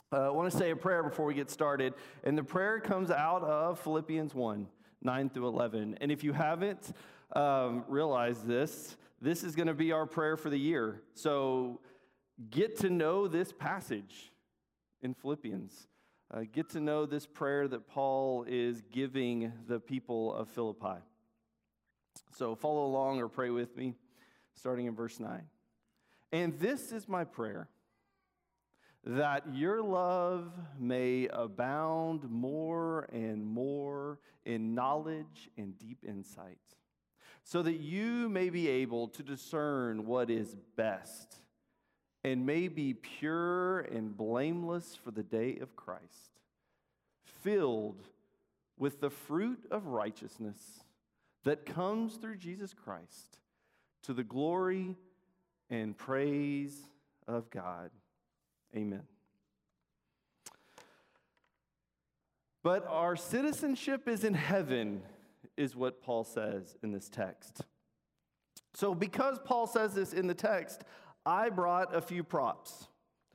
I want to say a prayer before we get started, and the prayer comes out of Philippians 1, 9 through 11. And if you haven't realized this is going to be our prayer for the year. So get to know this passage in Philippians. Get to know this prayer that Paul is giving the people of Philippi. So follow along or pray with me, starting in verse 9. And this is my prayer, that your love may abound more and more in knowledge and deep insight, so that you may be able to discern what is best and may be pure and blameless for the day of Christ, filled with the fruit of righteousness that comes through Jesus Christ, to the glory and praise of God. Amen. But our citizenship is in heaven, is what Paul says in this text. So because Paul says this in the text, I brought a few props.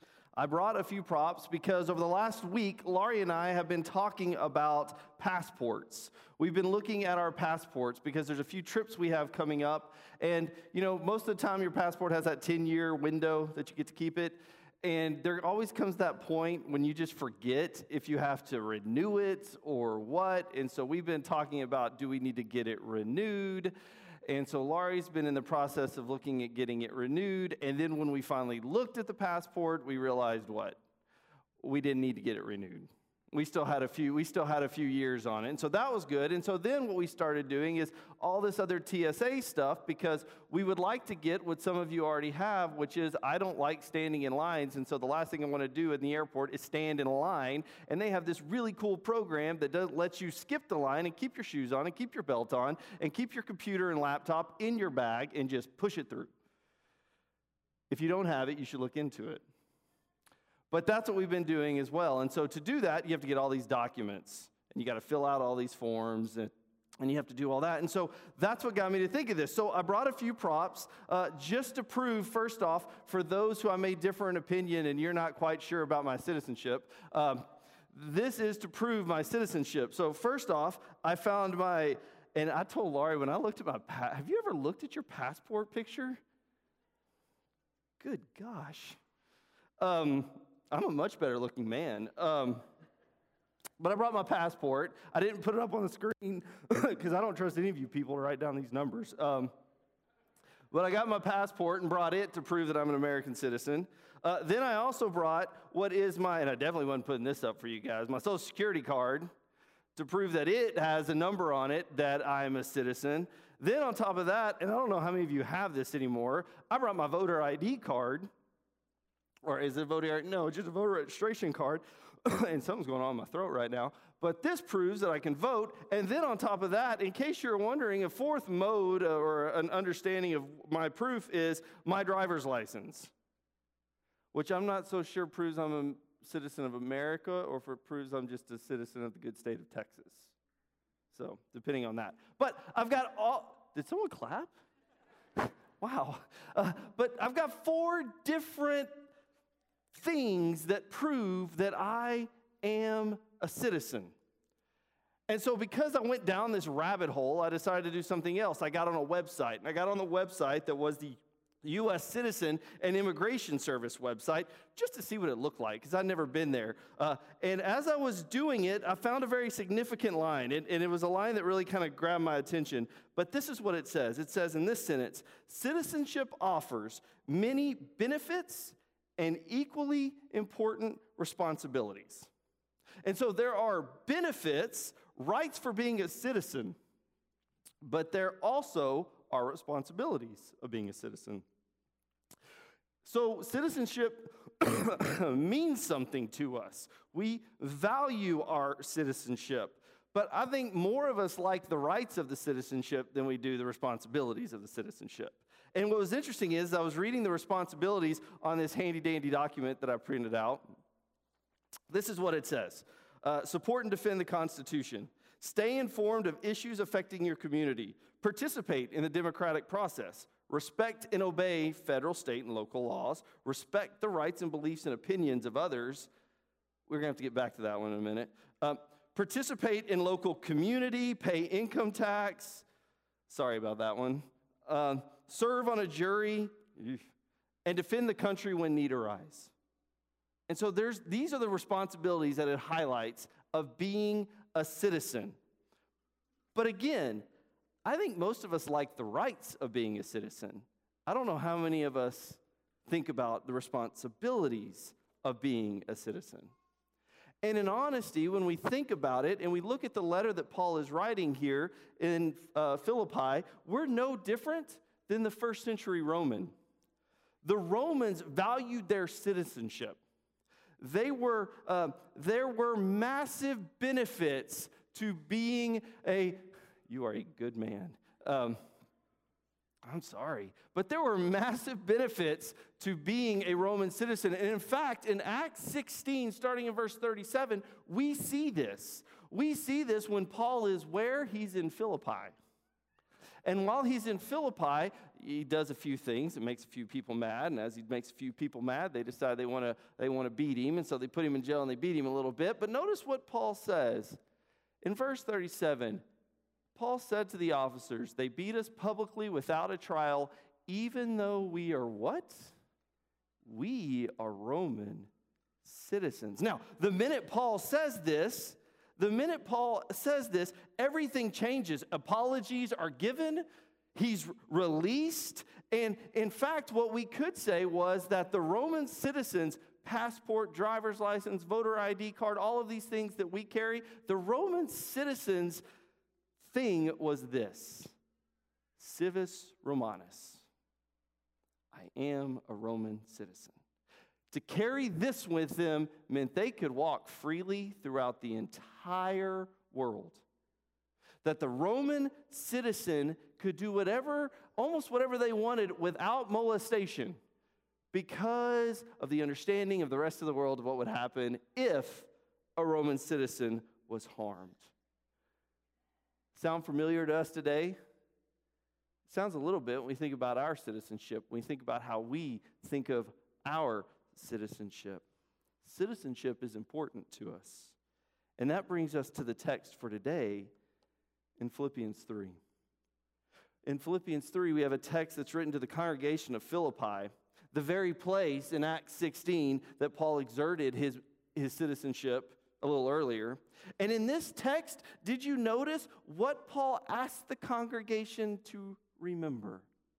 Because over the last week, Laurie and I have been talking about passports. We've been looking at our passports because there's a few trips we have coming up. And, most of the time your passport has that 10-year window that you get to keep it. And there always comes that point when you just forget if you have to renew it or what. And so we've been talking about, do we need to get it renewed? And so Laurie's been in the process of looking at getting it renewed. And then when we finally looked at the passport, we realized what? We didn't need to get it renewed. We still had a few years on it. And so that was good. And so then what we started doing is all this other TSA stuff, because we would like to get what some of you already have, which is I don't like standing in lines. And so the last thing I want to do in the airport is stand in a line. And they have this really cool program that lets you skip the line and keep your shoes on and keep your belt on and keep your computer and laptop in your bag and just push it through. If you don't have it, you should look into it. But that's what we've been doing as well. And so to do that, you have to get all these documents, and you got to fill out all these forms, and you have to do all that. And so that's what got me to think of this. So I brought a few props just to prove, first off, for those who I may differ in opinion and you're not quite sure about my citizenship, this is to prove my citizenship. So first off, I found and I told Laurie when I looked at have you ever looked at your passport picture? Good gosh. I'm a much better looking man. But I brought my passport. I didn't put it up on the screen because I don't trust any of you people to write down these numbers. But I got my passport and brought it to prove that I'm an American citizen. Then I also brought and I definitely wasn't putting this up for you guys, my Social Security card to prove that it has a number on it that I'm a citizen. Then on top of that, and I don't know how many of you have this anymore, I brought my voter ID card. Or is it voter ID? No, it's just a voter registration card. And something's going on in my throat right now. But this proves that I can vote. And then on top of that, in case you're wondering, a fourth mode or an understanding of my proof is my driver's license, which I'm not so sure proves I'm a citizen of America or if it proves I'm just a citizen of the good state of Texas. So, depending on that. But I've got did someone clap? Wow. But I've got 4 different things that prove that I am a citizen. And so because I went down this rabbit hole, I decided to do something else. I got on a website, and I got on the website that was the U.S. Citizen and Immigration Service website just to see what it looked like, because I'd never been there. And as I was doing it, I found a very significant line, and it was a line that really kind of grabbed my attention. But this is what it says. It says in this sentence, citizenship offers many benefits and equally important responsibilities. And so there are benefits, rights for being a citizen, but there also are responsibilities of being a citizen. So citizenship means something to us. We value our citizenship. But I think more of us like the rights of the citizenship than we do the responsibilities of the citizenship. And what was interesting is I was reading the responsibilities on this handy-dandy document that I printed out. This is what it says. Support and defend the Constitution. Stay informed of issues affecting your community. Participate in the democratic process. Respect and obey federal, state, and local laws. Respect the rights and beliefs and opinions of others. We're going to have to get back to that one in a minute. Participate in local community, pay income tax. Sorry about that one. Serve on a jury, and defend the country when need arise. And so these are the responsibilities that it highlights of being a citizen. But again, I think most of us like the rights of being a citizen. I don't know how many of us think about the responsibilities of being a citizen. And in honesty, when we think about it and we look at the letter that Paul is writing here in Philippi, we're no different than the first century Roman. The Romans valued their citizenship. There were massive benefits to being you are a good man. I'm sorry, but there were massive benefits to being a Roman citizen. And in fact, in Acts 16, starting in verse 37, we see this. We see this when Paul is where? He's in Philippi. And while he's in Philippi, he does a few things. It makes a few people mad. And as he makes a few people mad, they decide they want to beat him. And so they put him in jail and they beat him a little bit. But notice what Paul says. In verse 37, Paul said to the officers, "They beat us publicly without a trial, even though we are" what? We are Roman citizens. Now, the minute Paul says this, everything changes. Apologies are given. He's released. And in fact, what we could say was that the Roman citizens, passport, driver's license, voter ID card, all of these things that we carry, the Roman citizens' thing was this: civis Romanus. I am a Roman citizen. To carry this with them meant they could walk freely throughout the entire world. That the Roman citizen could do almost whatever they wanted without molestation, because of the understanding of the rest of the world of what would happen if a Roman citizen was harmed. Sound familiar to us today? It sounds a little bit when we think about our citizenship, when we think about how we think of our citizenship. Citizenship is important to us. And that brings us to the text for today in Philippians 3. In Philippians 3, we have a text that's written to the congregation of Philippi, the very place in Acts 16 that Paul exerted his citizenship a little earlier. And in this text, did you notice what Paul asked the congregation to remember?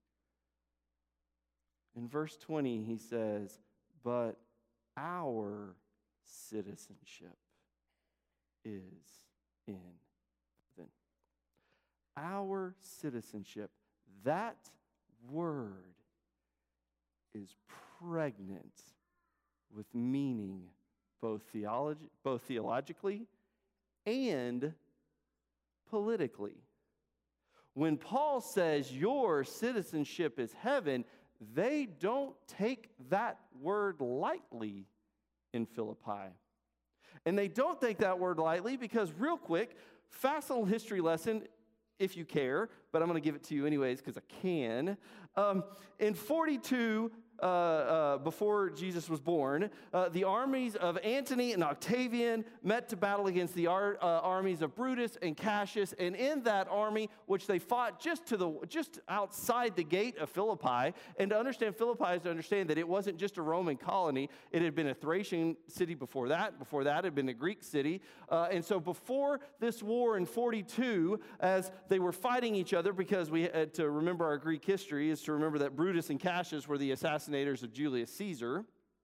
In verse 20, he says, "But our citizenship is in heaven." Our citizenship, that word is pregnant with meaning, both theologically and politically. When Paul says your citizenship is heaven, they don't take that word lightly in Philippi. And they don't take that word lightly because, real quick, fast little history lesson, if you care, but I'm going to give it to you anyways because I can. In 42, before Jesus was born, the armies of Antony and Octavian met to battle against the armies of Brutus and Cassius. And in that army, which they fought just outside the gate of Philippi, and to understand Philippi is to understand that it wasn't just a Roman colony. It had been a Thracian city before that. Before that, it had been a Greek city. And so before this war in 42, as they were fighting each other, because we had to remember our Greek history, is to remember that Brutus and Cassius were the assassinators of Julius Caesar.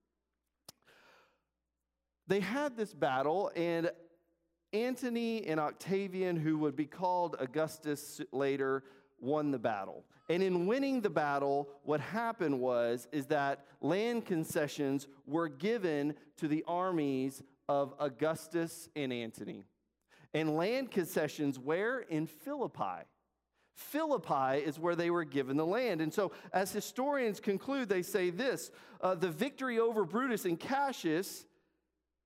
They had this battle, and Antony and Octavian, who would be called Augustus later, won the battle. And in winning the battle, what happened is that land concessions were given to the armies of Augustus and Antony. And land concessions where? In Philippi. Philippi is where they were given the land. And so as historians conclude, they say this: the victory over Brutus and Cassius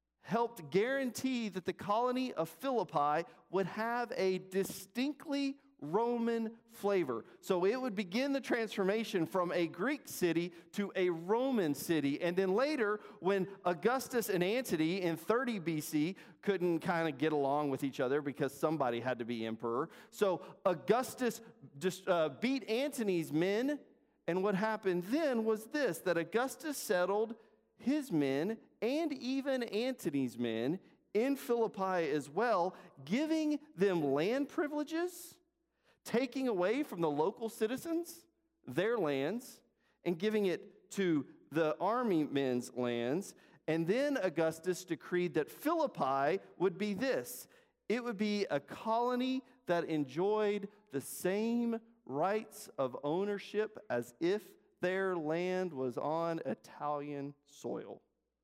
helped guarantee that the colony of Philippi would have a distinctly Roman flavor. So it would begin the transformation from a Greek city to a Roman city. And then later, when Augustus and Antony in 30 BC couldn't kind of get along with each other because somebody had to be emperor, so Augustus just beat Antony's men. And what happened then was this, that Augustus settled his men and even Antony's men in Philippi as well, giving them land privileges, taking away from the local citizens their lands, and giving it to the army men's lands. And then Augustus decreed that Philippi would be this. It would be a colony that enjoyed the same rights of ownership as if their land was on Italian soil.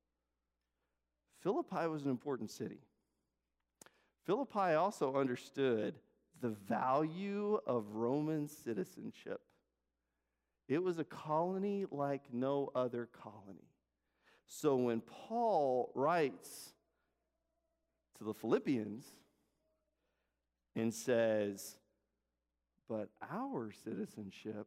Philippi was an important city. Philippi also understood the value of Roman citizenship. It was a colony like no other colony. So when Paul writes to the Philippians and says, but our citizenship,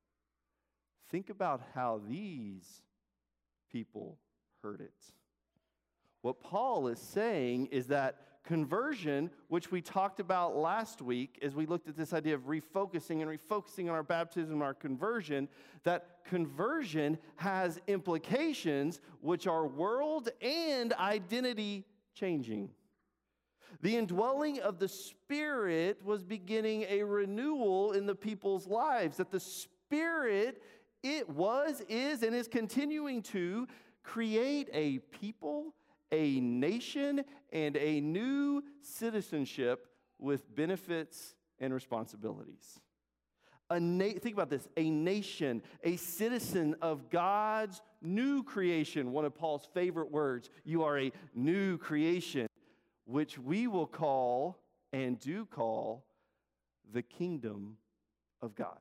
think about how these people heard it. What Paul is saying is that conversion, which we talked about last week as we looked at this idea of refocusing on our baptism, our conversion, that conversion has implications which are world and identity changing. The indwelling of the Spirit was beginning a renewal in the people's lives, that the Spirit, it was, is, and is continuing to create a people, a nation, and a new citizenship with benefits and responsibilities. Think about this, a nation, a citizen of God's new creation, one of Paul's favorite words. You are a new creation, which we will call and do call the kingdom of God.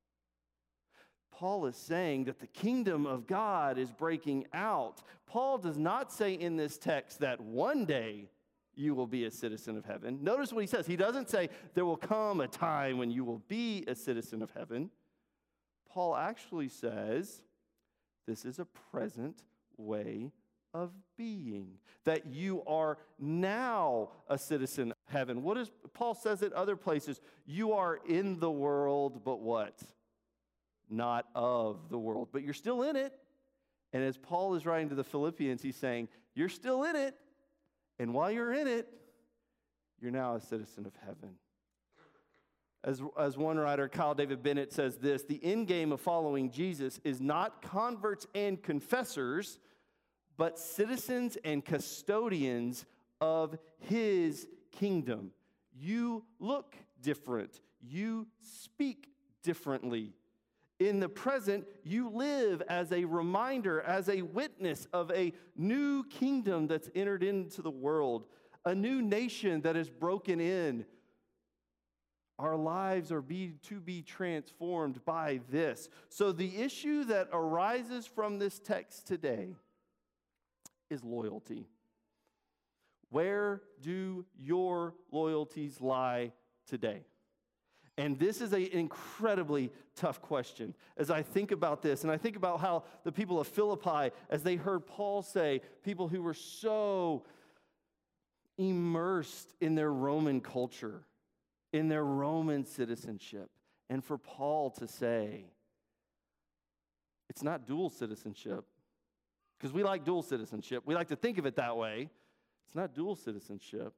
Paul is saying that the kingdom of God is breaking out. Paul does not say in this text that one day you will be a citizen of heaven. Notice what he says. He doesn't say there will come a time when you will be a citizen of heaven. Paul actually says this is a present way of being, that you are now a citizen of heaven. What is Paul says it other places? You are in the world, but what? Not of the world, but you're still in it. And as Paul is writing to the Philippians, he's saying, you're still in it. And while you're in it, you're now a citizen of heaven. As one writer, Kyle David Bennett, says this, the end game of following Jesus is not converts and confessors, but citizens and custodians of his kingdom. You look different. You speak differently. In the present, you live as a reminder, as a witness of a new kingdom that's entered into the world, a new nation that is broken in. Our lives are to be transformed by this. So the issue that arises from this text today is loyalty. Where do your loyalties lie today? And this is an incredibly tough question. As I think about this, and I think about how the people of Philippi, as they heard Paul say, people who were so immersed in their Roman culture, in their Roman citizenship, and for Paul to say, it's not dual citizenship, because we like dual citizenship. We like to think of it that way. It's not dual citizenship.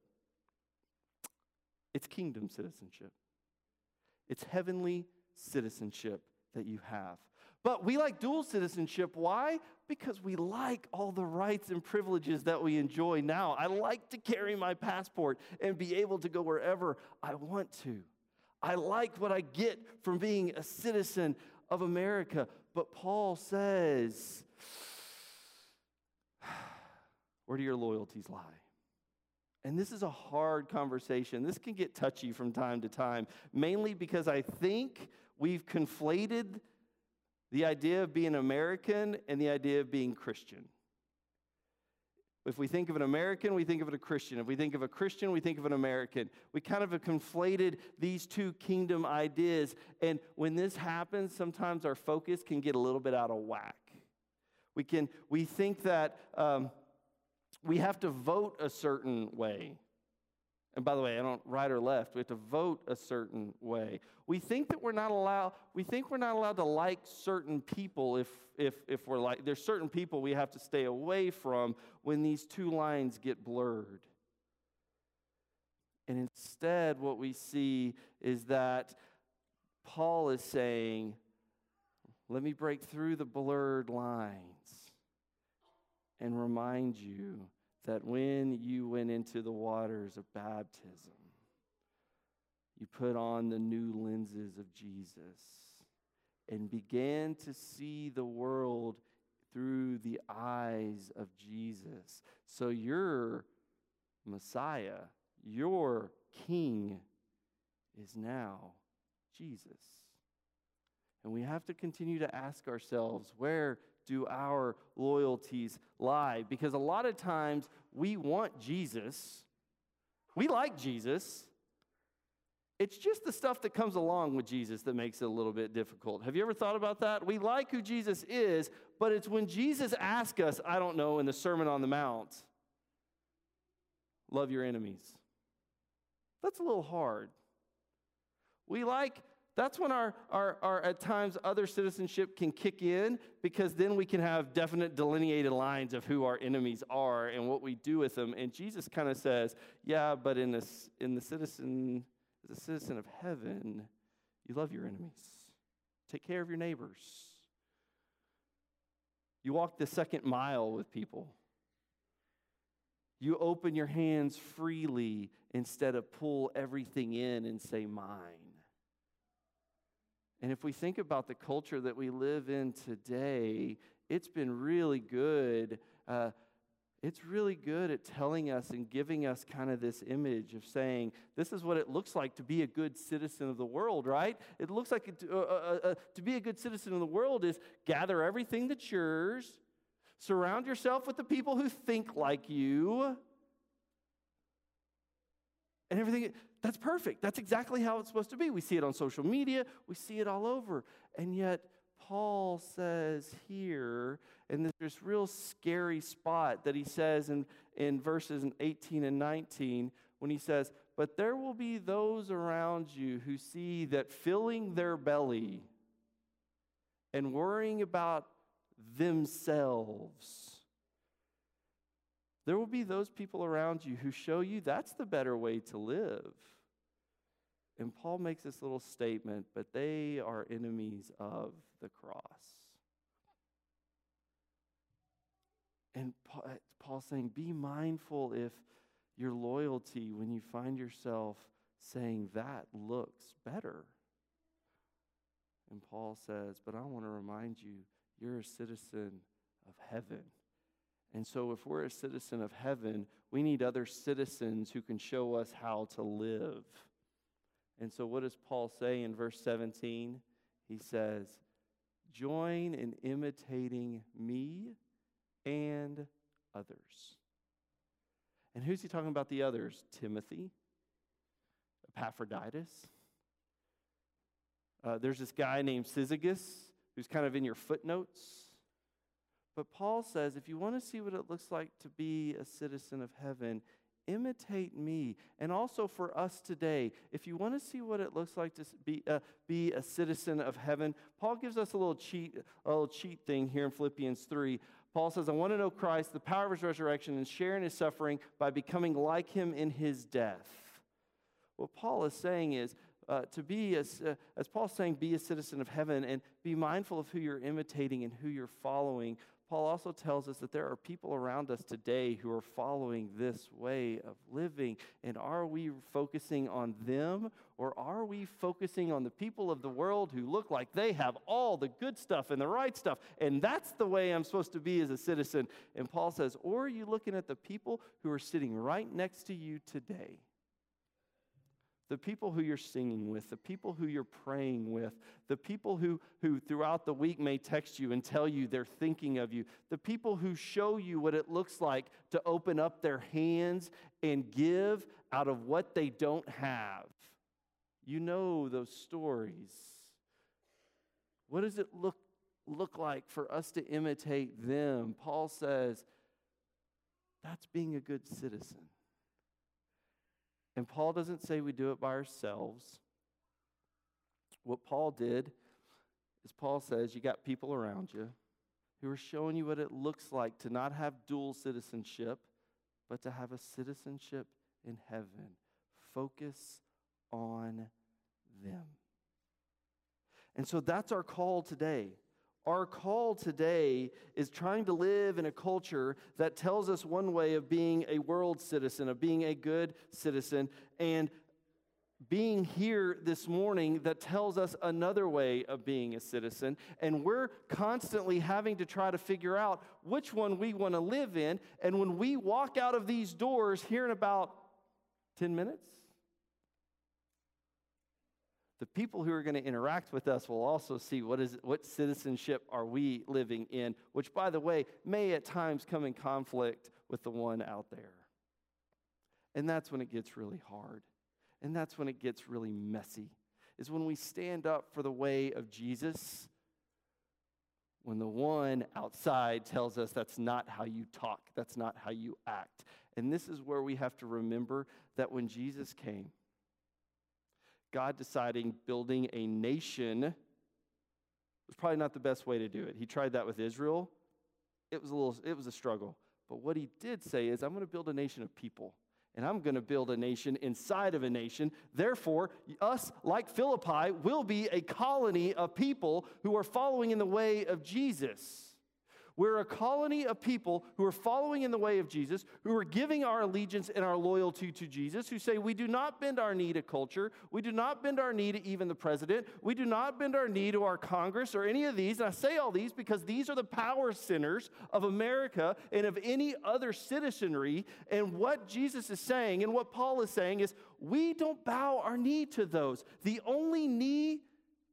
It's kingdom citizenship. It's heavenly citizenship that you have. But we like dual citizenship. Why? Because we like all the rights and privileges that we enjoy now. I like to carry my passport and be able to go wherever I want to. I like what I get from being a citizen of America. But Paul says, where do your loyalties lie? And this is a hard conversation. This can get touchy from time to time, mainly because I think we've conflated the idea of being American and the idea of being Christian. If we think of an American, we think of a Christian. If we think of a Christian, we think of an American. We kind of have conflated these two kingdom ideas. And when this happens, sometimes our focus can get a little bit out of whack. We think that we have to vote a certain way. And by the way, I don't right or left. We have to vote a certain way. We think that we're not allowed to like certain people if we're like, there's certain people we have to stay away from when these two lines get blurred. And instead, what we see is that Paul is saying, let me break through the blurred lines and remind you that when you went into the waters of baptism, you put on the new lenses of Jesus and began to see the world through the eyes of Jesus. So your Messiah, your King, is now Jesus. And we have to continue to ask ourselves, where do our loyalties lie? Because a lot of times we want Jesus. We like Jesus. It's just the stuff that comes along with Jesus that makes it a little bit difficult. Have you ever thought about that? We like who Jesus is, but it's when Jesus asks us, I don't know, in the Sermon on the Mount, love your enemies. That's a little hard. That's when our at times other citizenship can kick in, because then we can have definite delineated lines of who our enemies are and what we do with them. And Jesus kind of says, yeah, but as a citizen of heaven, you love your enemies. Take care of your neighbors. You walk the second mile with people. You open your hands freely instead of pull everything in and say mine. And if we think about the culture that we live in today, it's been really good. It's really good at telling us and giving us kind of this image of saying, this is what it looks like to be a good citizen of the world, right? It looks like to be a good citizen of the world is gather everything that's yours, surround yourself with the people who think like you, and everything. That's perfect. That's exactly how it's supposed to be. We see it on social media. We see it all over. And yet, Paul says here, in this real scary spot that he says in verses 18 and 19, when he says, but there will be those around you who see that filling their belly and worrying about themselves, there will be those people around you who show you that's the better way to live. And Paul makes this little statement, but they are enemies of the cross. And Paul's saying, be mindful if your loyalty, when you find yourself saying that looks better. And Paul says, but I want to remind you, you're a citizen of heaven. And so if we're a citizen of heaven, we need other citizens who can show us how to live. And so what does Paul say in verse 17? He says, join in imitating me and others. And who's he talking about the others? Timothy, Epaphroditus. There's this guy named Syzygus who's kind of in your footnotes. But Paul says, if you want to see what it looks like to be a citizen of heaven, imitate me. And also for us today, if you want to see what it looks like to be a citizen of heaven, Paul gives us a little cheat thing here in Philippians 3. Paul says, I want to know Christ, the power of his resurrection, and share in his suffering by becoming like him in his death. What Paul is saying is, as Paul's saying, be a citizen of heaven and be mindful of who you're imitating and who you're following. Paul also tells us that there are people around us today who are following this way of living. And are we focusing on them, or are we focusing on the people of the world who look like they have all the good stuff and the right stuff, and that's the way I'm supposed to be as a citizen? And Paul says, or are you looking at the people who are sitting right next to you today? the people who you're singing with, the people who you're praying with, the people who throughout the week may text you and tell you they're thinking of you, the people who show you what it looks like to open up their hands and give out of what they don't have. You know those stories. What does it look like for us to imitate them? Paul says, that's being a good citizen. And Paul doesn't say we do it by ourselves. What Paul did is Paul says you got people around you who are showing you what it looks like to not have dual citizenship, but to have a citizenship in heaven. Focus on them. And so that's our call today. Our call today is trying to live in a culture that tells us one way of being a world citizen, of being a good citizen, and being here this morning that tells us another way of being a citizen. And we're constantly having to try to figure out which one we want to live in. And when we walk out of these doors here in about 10 minutes, the people who are going to interact with us will also see what citizenship are we living in, which, by the way, may at times come in conflict with the one out there. And that's when it gets really hard. And that's when it gets really messy, is when we stand up for the way of Jesus, when the one outside tells us that's not how you talk, that's not how you act. And this is where we have to remember that when Jesus came, God deciding building a nation was probably not the best way to do it. He tried that with Israel. It was a struggle. But what he did say is, I'm going to build a nation of people. And I'm going to build a nation inside of a nation. Therefore, us, like Philippi, will be a colony of people who are following in the way of Jesus. We're a colony of people who are following in the way of Jesus, who are giving our allegiance and our loyalty to Jesus, who say we do not bend our knee to culture, we do not bend our knee to even the president, we do not bend our knee to our Congress or any of these. And I say all these because these are the power centers of America and of any other citizenry. And what Jesus is saying and what Paul is saying is we don't bow our knee to those. The only knee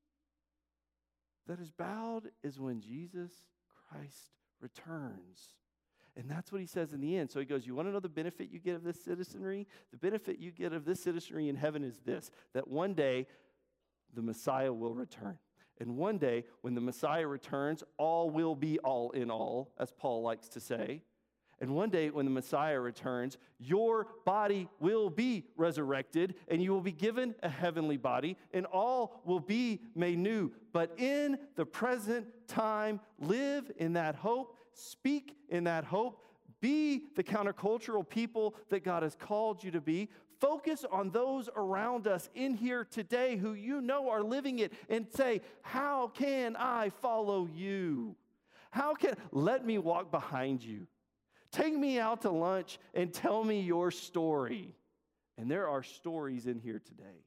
that is bowed is when Jesus Christ returns. And that's what he says in the end. So he goes, you want to know the benefit you get of this citizenry? The benefit you get of this citizenry in heaven is this, that one day the Messiah will return. And one day when the Messiah returns, all will be all in all, as Paul likes to say. And one day when the Messiah returns, your body will be resurrected and you will be given a heavenly body and all will be made new. But in the present time, live in that hope, speak in that hope, be the countercultural people that God has called you to be. Focus on those around us in here today who you know are living it and say, how can I follow you? Let me walk behind you. Take me out to lunch and tell me your story. And there are stories in here today.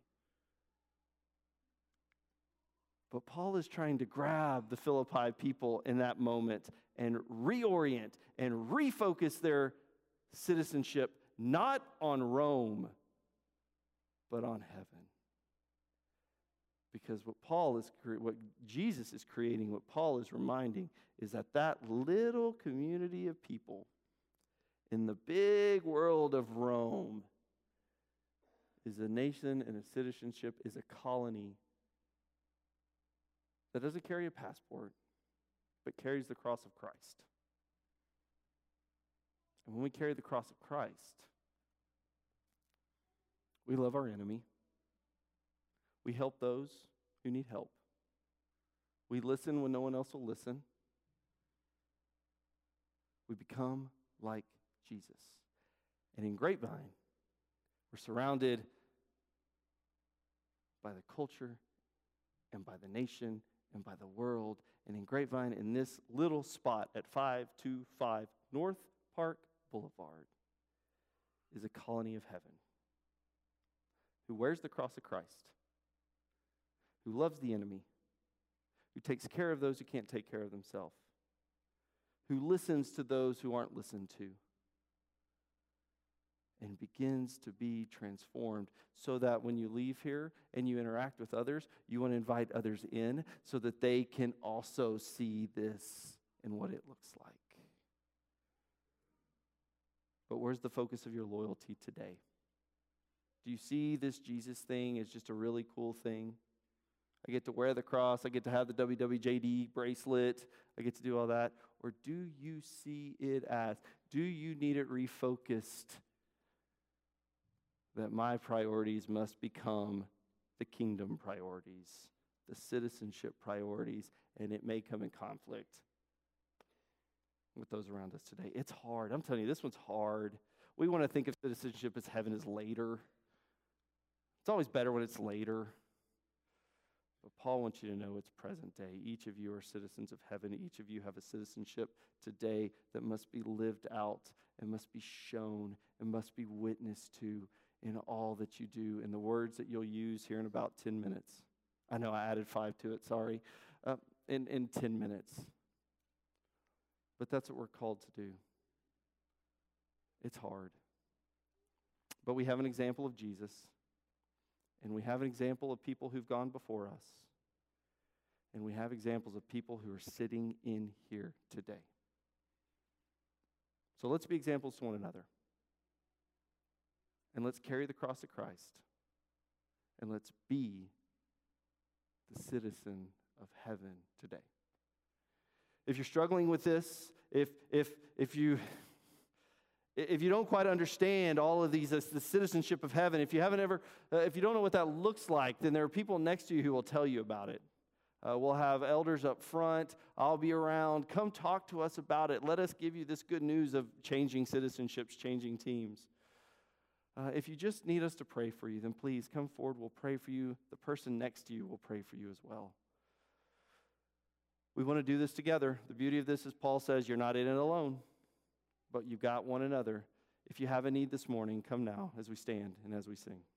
But Paul is trying to grab the Philippi people in that moment and reorient and refocus their citizenship not on Rome, but on heaven. Because what Jesus is creating, what Paul is reminding, is that little community of people in the big world of Rome is a nation and a citizenship, is a colony that doesn't carry a passport, but carries the cross of Christ. And when we carry the cross of Christ, we love our enemy. We help those who need help. We listen when no one else will listen. We become like Jesus. And in Grapevine, we're surrounded by the culture and by the nation and by the world. And in Grapevine, in this little spot at 525 North Park Boulevard, is a colony of heaven who wears the cross of Christ, who loves the enemy, who takes care of those who can't take care of themselves, who listens to those who aren't listened to, and begins to be transformed so that when you leave here and you interact with others, you want to invite others in so that they can also see this and what it looks like. But where's the focus of your loyalty today? Do you see this Jesus thing as just a really cool thing? I get to wear the cross. I get to have the WWJD bracelet. I get to do all that. Or do you see it as, do you need it refocused that my priorities must become the kingdom priorities, the citizenship priorities, and it may come in conflict with those around us today? It's hard. I'm telling you, this one's hard. We want to think of citizenship as heaven is later. It's always better when it's later. But Paul wants you to know it's present day. Each of you are citizens of heaven. Each of you have a citizenship today that must be lived out and must be shown and must be witnessed to in all that you do, in the words that you'll use here in about 10 minutes. I know I added 5 to it, sorry. In 10 minutes. But that's what we're called to do. It's hard. But we have an example of Jesus. And we have an example of people who've gone before us. And we have examples of people who are sitting in here today. So let's be examples to one another. And let's carry the cross of Christ. And let's be the citizen of heaven today. If you're struggling with this, if you don't quite understand all of these, the citizenship of heaven, if you don't know what that looks like, then there are people next to you who will tell you about it. We'll have elders up front. I'll be around. Come talk to us about it. Let us give you this good news of changing citizenships, changing teams. If you just need us to pray for you, then please come forward. We'll pray for you. The person next to you will pray for you as well. We want to do this together. The beauty of this is Paul says you're not in it alone, but you've got one another. If you have a need this morning, come now as we stand and as we sing.